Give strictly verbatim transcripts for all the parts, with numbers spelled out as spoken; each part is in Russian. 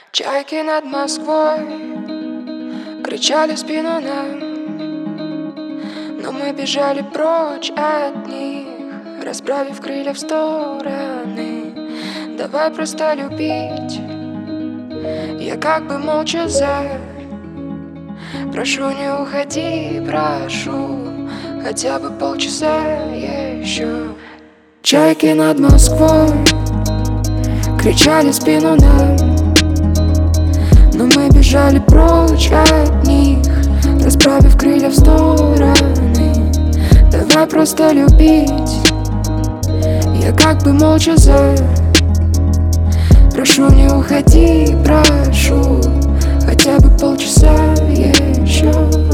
Чайки над Москвой кричали в спину нам, но мы бежали прочь от них, расправив крылья в стороны. Давай просто любить. Я как бы молча за. Прошу, не уходи, прошу, хотя бы полчаса еще. Чайки над Москвой кричали в спину нам, но мы бежали прочь от них, расправив крылья в стороны. Давай просто любить. Я как бы молча за. Прошу, не уходи, прошу, хотя бы полчаса еще.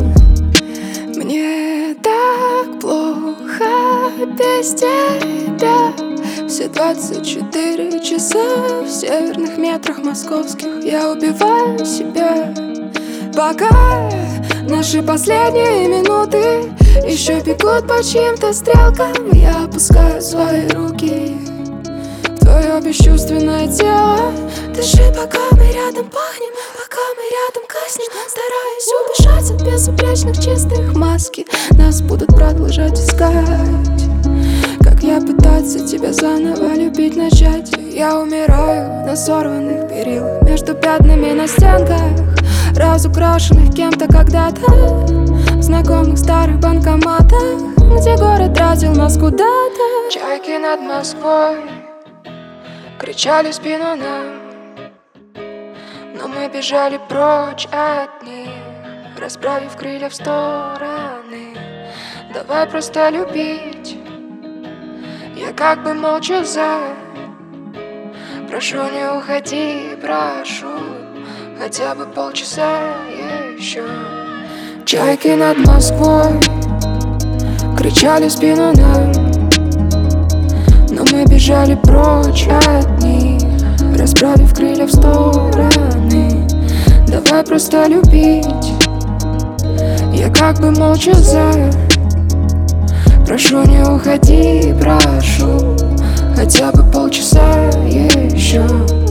Мне так плохо без тебя. Все двадцать четыре часа в северных метрах московских я убиваю себя. Пока наши последние минуты еще бегут по чьим-то стрелкам, я опускаю свои руки в твое бесчувственное тело. Дыши, пока мы рядом пахнем, пока мы рядом гаснем. Стараюсь убежать от безупречных чистых маски. Нас будут продолжать искать. Как я пытаться тебя заново любить начать. Я умираю на сорванных перил, между пятнами на стенках, разукрашенных кем-то когда-то, в знакомых старых банкоматах, где город тратил нас куда-то. Чайки над Москвой кричали в спину нам, но мы бежали прочь от них, расправив крылья в стороны. Давай просто любить. Я как бы молча за. Прошу, не уходи, прошу, хотя бы полчаса еще. Чайки над Москвой кричали в спину нам, но мы бежали прочь от них, расправив крылья в стороны. Давай просто любить. Я как бы молча за. Прошу, не уходи, прошу, хотя бы полчаса еще.